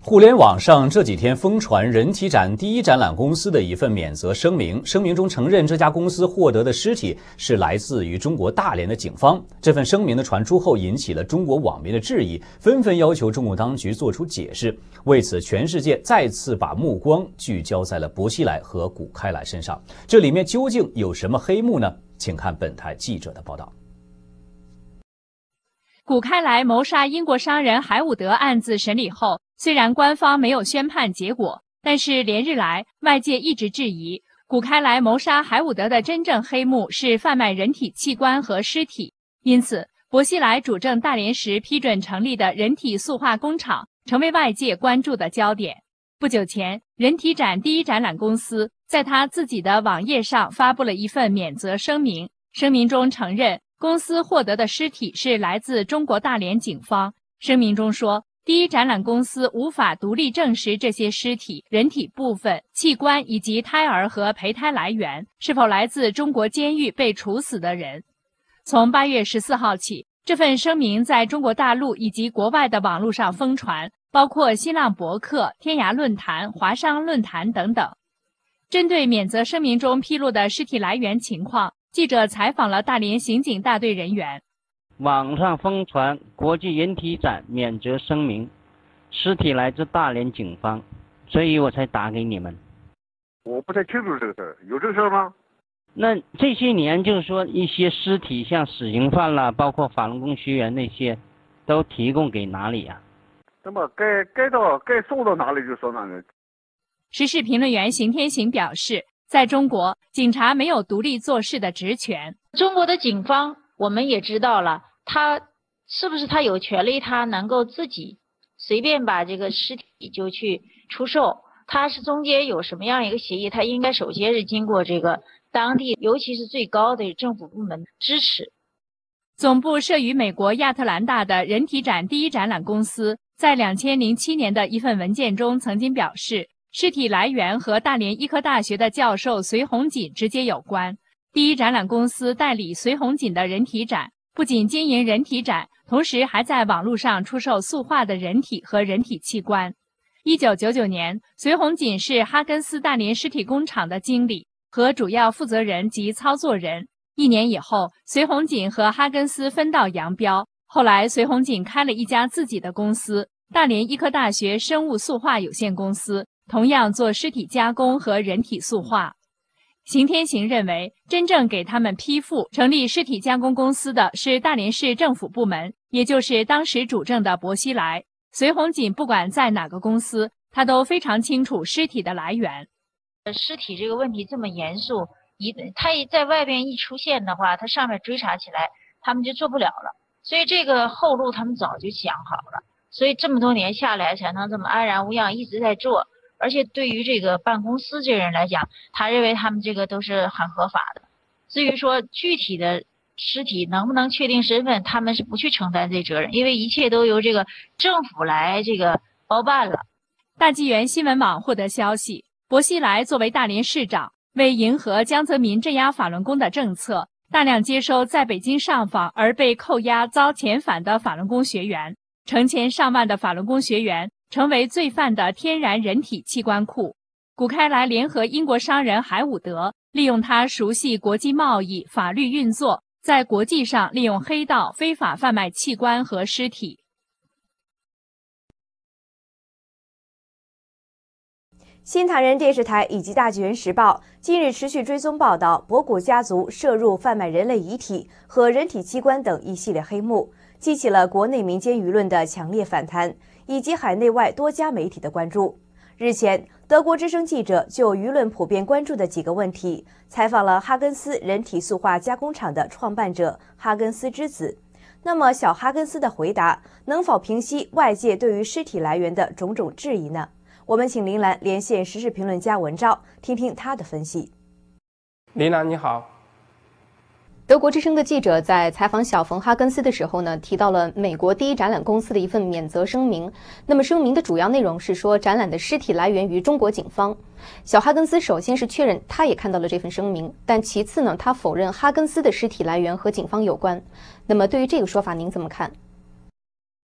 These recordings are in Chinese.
互联网上这几天疯传人体展第一展览公司的一份免责声明，声明中承认这家公司获得的尸体是来自于中国大连的警方。这份声明的传出后，引起了中国网民的质疑，纷纷要求中国当局做出解释。为此，全世界再次把目光聚焦在了薄熙来和谷开来身上。这里面究竟有什么黑幕呢？请看本台记者的报道。 谷开来谋杀英国商人海伍德案子审理后，虽然官方没有宣判结果，但是连日来外界一直质疑谷开来谋杀海伍德的真正黑幕是贩卖人体器官和尸体。因此，薄熙来主政大连时批准成立的人体塑化工厂成为外界关注的焦点。不久前，人体展第一展览公司在他自己的网页上发布了一份免责声明，声明中承认公司获得的尸体是来自中国大连警方。声明中说，第一展览公司无法独立证实这些尸体、人体部分、器官以及胎儿和胚胎来源是否来自中国监狱被处死的人。从8月14号起，这份声明在中国大陆以及国外的网络上疯传，包括新浪博客、天涯论坛、华商论坛等等。针对免责声明中披露的尸体来源情况，记者采访了大连刑警大队人员。 网上疯传国际人体展免责声明，尸体来自大连警方，所以我才打给你们。 我不太清楚这个事儿，有这个事儿吗？ 那这些年就是说一些尸体，像死刑犯啦，包括法轮功学员那些，都提供给哪里啊？ 那么该送到哪里就送到哪里。 时事评论员邢天行表示，在中国，警察没有独立做事的职权。 中国的警方我们也知道了，他是不是他有权利，他能够自己随便把这个尸体就去出售？他是中间有什么样一个协议？他应该首先是经过这个当地，尤其是最高的政府部门支持。 总部设于美国亚特兰大的人体展第一展览公司，在2007年的一份文件中曾经表示，尸体来源和大连医科大学的教授隋红锦直接有关。第一展览公司代理隋红锦的人体展，不仅经营人体展，同时还在网络上出售塑化的人体和人体器官。1999年，隋红锦是哈根斯大连尸体工厂的经理和主要负责人及操作人。1年以后，隋红锦和哈根斯分道扬镳。后来，隋红锦开了一家自己的公司——大连医科大学生物塑化有限公司，同样做尸体加工和人体塑化。邢天行认为，真正给他们批复成立尸体加工公司的是大连市政府部门，也就是当时主政的薄熙来。隋红锦不管在哪个公司，他都非常清楚尸体的来源。 尸体这个问题这么严肃，他在外边一出现的话，他上面追查起来，他们就做不了了。所以这个后路他们早就想好了，所以这么多年下来才能这么安然无恙一直在做。而且对于这个办公司这人来讲，他认为他们这个都是很合法的。至于说具体的尸体能不能确定身份，他们是不去承担这责任，因为一切都由这个政府来这个包办了。 大纪元新闻网获得消息，薄熙来作为大连市长，为迎合江泽民镇压法轮功的政策，大量接收在北京上访而被扣押遭遣返的法轮功学员，成千上万的法轮功学员成为罪犯的天然人体器官库。谷开来联合英国商人海伍德，利用他熟悉国际贸易、法律运作，在国际上利用黑道非法贩卖器官和尸体。 新唐人电视台以及大纪元时报近日持续追踪报道博古家族涉入贩卖人类遗体和人体器官等一系列黑幕，激起了国内民间舆论的强烈反弹，以及海内外多家媒体的关注。日前，德国之声记者就舆论普遍关注的几个问题，采访了哈根斯人体塑化加工厂的创办者哈根斯之子。那么，小哈根斯的回答能否平息外界对于尸体来源的种种质疑呢？我们请林兰连线时事评论家文昭，听听他的分析。 林兰，你好。 德国之声的记者在采访小冯哈根斯的时候呢，提到了美国第一展览公司的一份免责声明。那么声明的主要内容是说，展览的尸体来源于中国警方。小哈根斯首先是确认他也看到了这份声明，但其次呢，他否认哈根斯的尸体来源和警方有关。那么对于这个说法，您怎么看？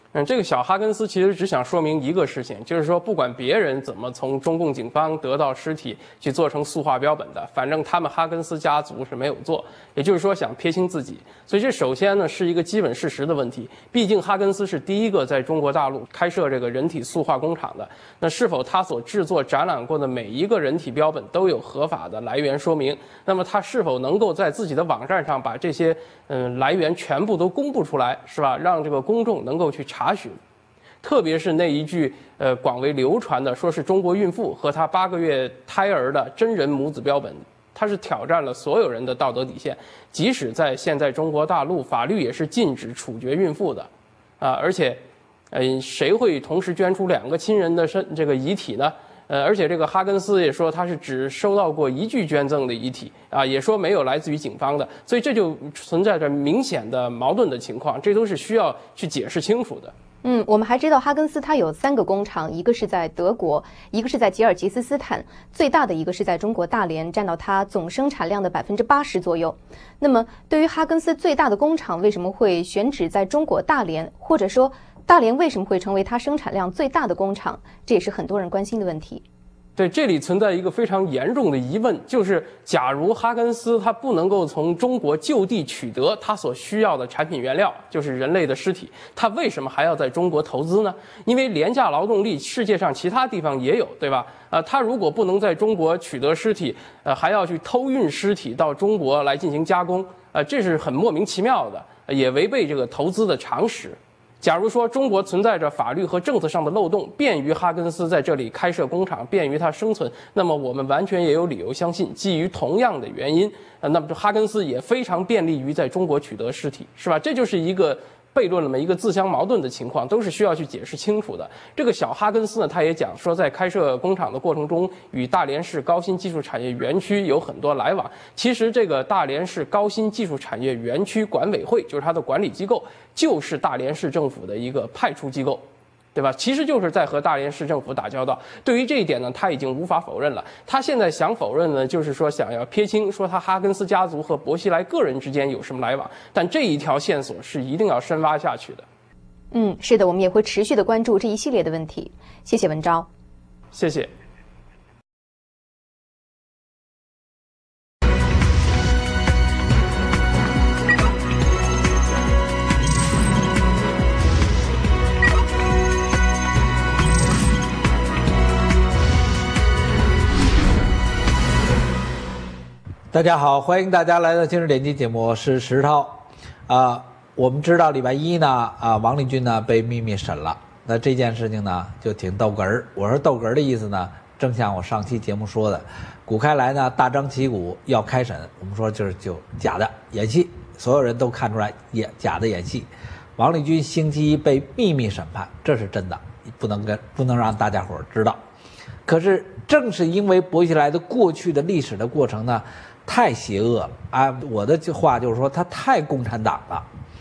这个小哈根斯其实只想说明一个事情，就是说不管别人怎么从中共警方得到尸体去做成塑化标本的，反正他们哈根斯家族是没有做，也就是说想撇清自己。所以这首先呢是一个基本事实的问题，毕竟哈根斯是第一个在中国大陆开设这个人体塑化工厂的，那是否他所制作展览过的每一个人体标本都有合法的来源说明？那么他是否能够在自己的网站上把这些来源全部都公布出来，是吧？让这个公众能够去查询。特别是那一句广为流传的说是中国孕妇和她8个月胎儿的真人母子标本，它是挑战了所有人的道德底线。即使在现在中国大陆法律也是禁止处决孕妇的，而且谁会同时捐出2个亲人的这个遗体呢？而且这个哈根斯也说他是只收到过1具捐赠的遗体也说没有来自于警方的，所以这就存在着明显的矛盾的情况，这都是需要去解释清楚的。 我们还知道哈根斯它有3个工厂，一个是在德国，一个是在吉尔吉斯斯坦，最大的一个是在中国大连，占到它总生产量的80%左右。那么对于哈根斯最大的工厂为什么会选址在中国大连，或者说大连为什么会成为它生产量最大的工厂，这也是很多人关心的问题。 对，这里存在一个非常严重的疑问，就是假如哈根斯它不能够从中国就地取得它所需要的产品原料，就是人类的尸体，它为什么还要在中国投资呢？因为廉价劳动力世界上其他地方也有，对吧？它如果不能在中国取得尸体，还要去偷运尸体到中国来进行加工，这是很莫名其妙的，也违背这个投资的常识。假如说中国存在着法律和政策上的漏洞，便于哈根斯在这里开设工厂，便于它生存，那么我们完全也有理由相信，基于同样的原因，那么哈根斯也非常便利于在中国取得尸体，是吧？这就是一个悖论了嘛，一个自相矛盾的情况，都是需要去解释清楚的。这个小哈根斯呢，他也讲说，在开设工厂的过程中，与大连市高新技术产业园区有很多来往。其实这个大连市高新技术产业园区管委会，就是它的管理机构，就是大连市政府的一个派出机构，对吧？其实就是在和大连市政府打交道。对于这一点呢，他已经无法否认了。他现在想否认呢，就是说想要撇清，说他哈根斯家族和薄熙来个人之间有什么来往。但这一条线索是一定要深挖下去的。 是的，我们也会持续的关注这一系列的问题。谢谢文昭。 谢谢。 大家好，欢迎大家来到今日点击节目，我是石涛。我们知道礼拜一呢，王立军呢被秘密审了。那这件事情呢就挺逗哏儿。我说逗哏儿的意思呢，正像我上期节目说的，古开来呢大张旗鼓要开审，我们说就假的演戏，所有人都看出来假的演戏。王立军星期一被秘密审判，这是真的，不能让大家伙知道。可是正是因为薄熙来的过去的历史的过程呢，太邪恶了啊！我的话就是说，他太共产党了，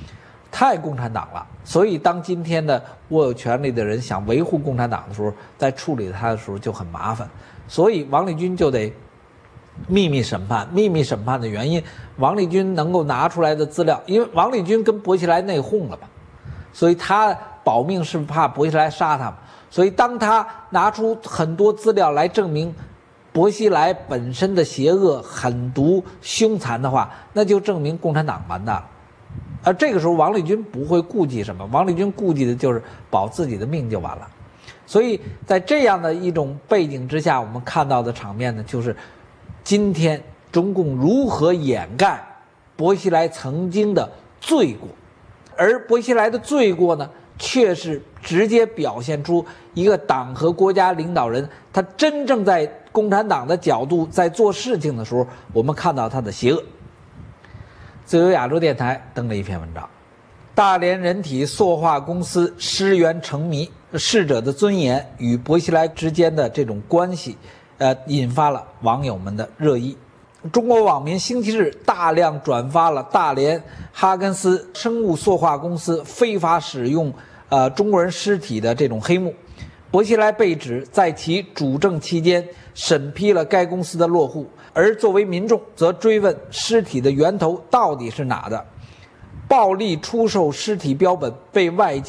所以当今天的握有权力的人想维护共产党的时候，在处理他的时候就很麻烦，所以王立军就得秘密审判。秘密审判的原因，王立军能够拿出来的资料，因为王立军跟薄熙来内讧了嘛，所以他保命是怕薄熙来杀他嘛。所以当他拿出很多资料来证明薄熙来本身的邪恶、狠毒、凶残的话，那就证明共产党完蛋了。而这个时候王立军不会顾忌什么，王立军顾忌的就是保自己的命就完了。所以在这样的一种背景之下，我们看到的场面呢，就是今天中共如何掩盖薄熙来曾经的罪过，而薄熙来的罪过呢，却是直接表现出一个党和国家领导人他真正在共产党的角度在做事情的时候，我们看到他的邪恶。自由亚洲电台登了一篇文章，大连人体塑化公司尸源成谜，逝者的尊严与薄熙来之间的这种关系，引发了网友们的热议。中国网民星期日大量转发了大连哈根斯生物塑化公司非法使用中国人尸体的这种黑幕。薄熙来被指在其主政期间审批了该公司的落户，而作为民众则追问尸体的源头到底是哪的。暴力出售尸体标本被外界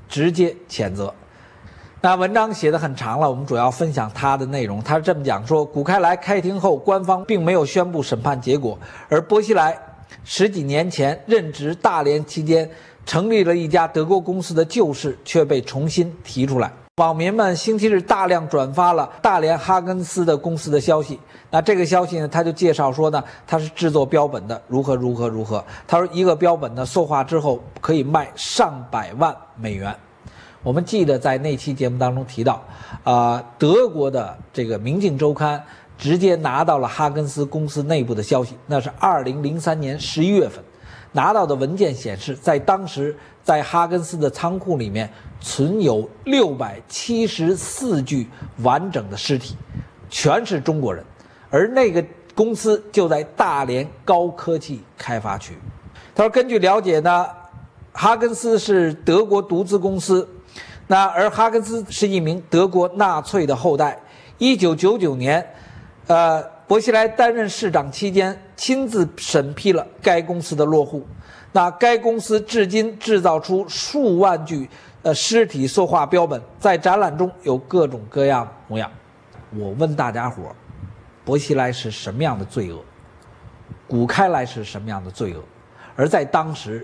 直接谴责。那文章写得很长了，我们主要分享它的内容。他是这么讲说，古开来开庭后，官方并没有宣布审判结果，而薄熙来10几年前任职大连期间成立了一家德国公司的旧事却被重新提出来。网民们星期日大量转发了大连哈根斯的公司的消息。那这个消息呢，他就介绍说呢，他是制作标本的，如何。他说一个标本呢，塑化之后可以卖上百万美元。我们记得在那期节目当中提到，德国的这个《明镜周刊》直接拿到了哈根斯公司内部的消息，那是2003年11月份拿到的文件显示，在当时在哈根斯的仓库里面存有674具完整的尸体，全是中国人，而那个公司就在大连高科技开发区。他说，根据了解呢，哈根斯是德国独资公司，而哈根斯是一名德国纳粹的后代。1999年，薄熙来担任市长期间，亲自审批了该公司的落户。那该公司至今制造出数万具尸体塑化标本，在展览中有各种各样模样。我问大家伙，薄熙来是什么样的罪恶？古开来是什么样的罪恶？而在当时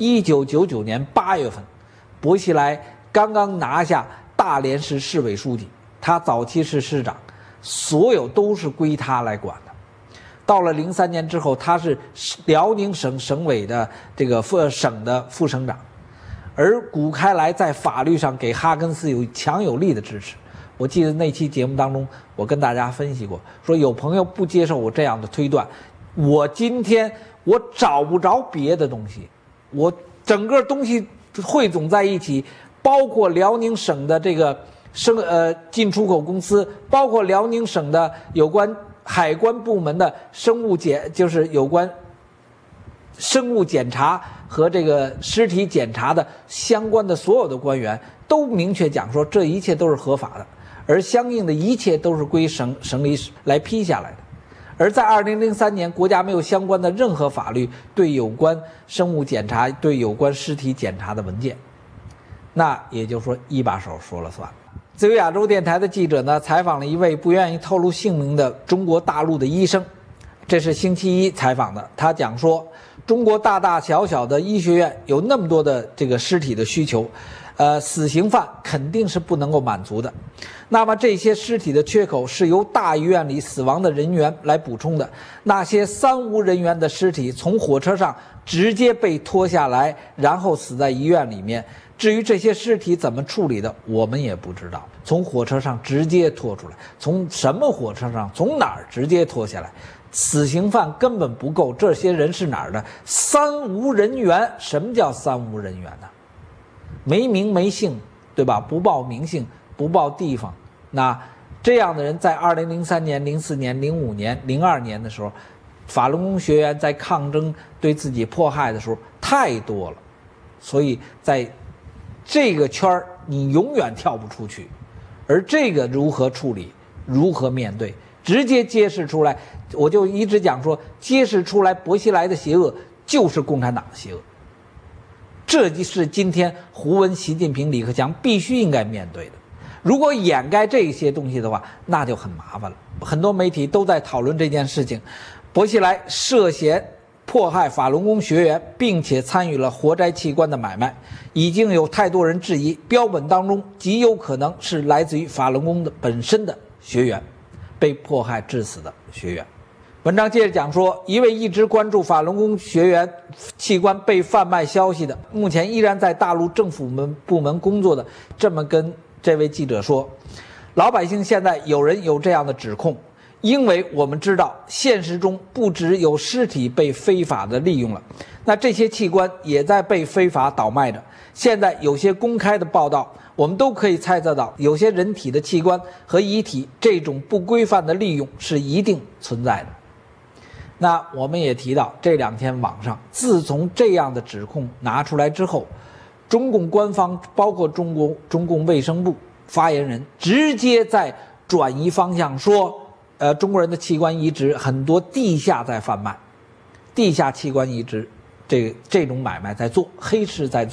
，1999年8月份，薄熙来刚刚拿下大连市市委书记，他早期是市长，所有都是归他来管的。到了03年之后，他是辽宁省省委的这个省的副省长，而古开来在法律上给哈根斯有强有力的支持。我记得那期节目当中，我跟大家分析过，说有朋友不接受我这样的推断，我今天我找不着别的东西，我整个东西汇总在一起，包括辽宁省的这个进出口公司，包括辽宁省的有关海关部门的就是有关生物检查和这个尸体检查的相关的所有的官员都明确讲说，这一切都是合法的，而相应的一切都是归省里来批下来的。而在2003年，国家没有相关的任何法律对有关生物检查、对有关尸体检查的文件，那也就是说一把手说了算。自由亚洲电台的记者呢，采访了一位不愿意透露姓名的中国大陆的医生，这是星期一采访的。他讲说，中国大大小小的医学院有那么多的这个尸体的需求，死刑犯肯定是不能够满足的。那么这些尸体的缺口是由大医院里死亡的人员来补充的。那些三无人员的尸体从火车上直接被拖下来，然后死在医院里面。至于这些尸体怎么处理的，我们也不知道。从火车上直接拖出来，从什么火车上，从哪儿直接拖下来？死刑犯根本不够，这些人是哪儿的？三无人员。什么叫三无人员呢？没名没姓，对吧？不报名姓，不报地方。那这样的人在2003年、04年、05年、02年的时候，法轮功学员在抗争对自己迫害的时候太多了，所以在这个圈儿你永远跳不出去。而这个如何处理，如何面对，直接揭示出来，我就一直讲说，揭示出来薄熙来的邪恶就是共产党的邪恶。这就是今天胡温、习近平、李克强必须应该面对的。如果掩盖这些东西的话，那就很麻烦了。很多媒体都在讨论这件事情，薄熙来涉嫌迫害法轮功学员，并且参与了活摘器官的买卖，已经有太多人质疑，标本当中极有可能是来自于法轮功的本身的学员，被迫害致死的学员。文章接着讲说，一位一直关注法轮功学员器官被贩卖消息的，目前依然在大陆政府部门工作的，这么跟这位记者说，老百姓现在有人有这样的指控，因为我们知道现实中不只有尸体被非法的利用了，那这些器官也在被非法倒卖着。现在有些公开的报道，我们都可以猜测到，有些人体的器官和遗体这种不规范的利用是一定存在的。那我们也提到，这2天网上自从这样的指控拿出来之后，中共官方包括中共卫生部发言人直接在转移方向说，中国人的器官移植很多地下在贩卖，地下器官移植这种买卖在做，黑市在做。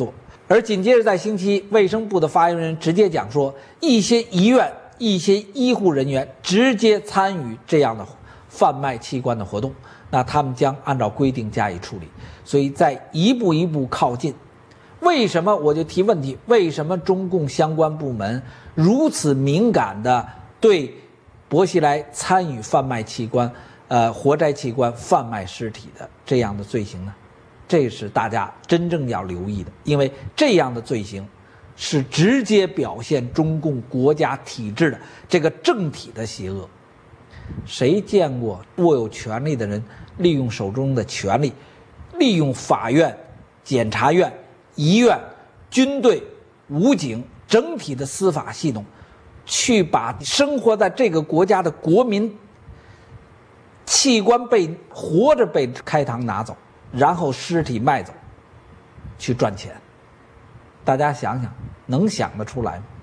而紧接着在星期一，卫生部的发言人直接讲说，一些医院、一些医护人员直接参与这样的贩卖器官的活动，那他们将按照规定加以处理。所以在一步一步靠近。为什么我就提问题？为什么中共相关部门如此敏感地对薄熙来参与贩卖器官、活摘器官、贩卖尸体的这样的罪行呢？这是大家真正要留意的，因为这样的罪行是直接表现中共国家体制的这个政体的邪恶。谁见过握有权力的人利用手中的权力，利用法院、检察院、医院、军队、武警整体的司法系统，去把生活在这个国家的国民器官活着被开膛拿走，然后尸体卖走，去赚钱？大家想想，能想得出来吗？